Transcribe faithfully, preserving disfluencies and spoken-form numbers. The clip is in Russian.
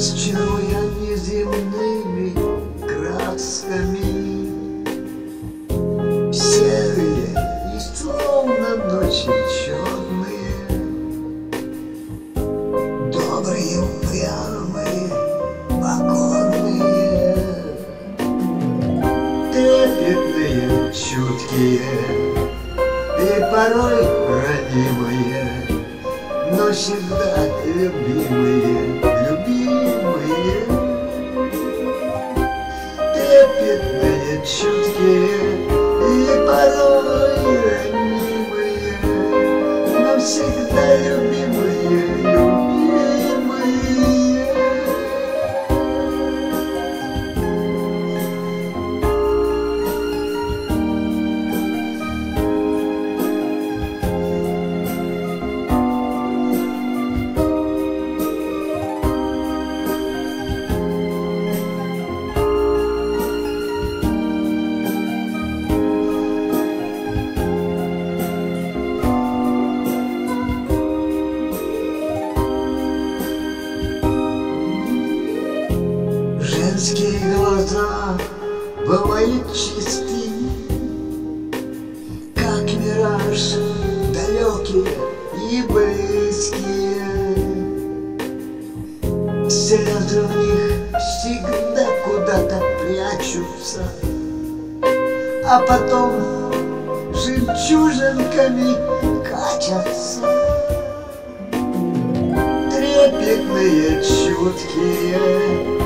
Чаруя неземными красками, серые и словно ночи черные, добрые, упрямые, покорные, трепетные, чуткие и порой ранимые, но всегда любимые, любимые, трепетные, чуткие и порой ранимые, но всегда любимые, любимые. Женские глаза бывают чистые, как мираж, далекие и близкие. Слезы в них всегда куда-то прячутся, а потом жемчужинками катятся. Трепетные, чуткие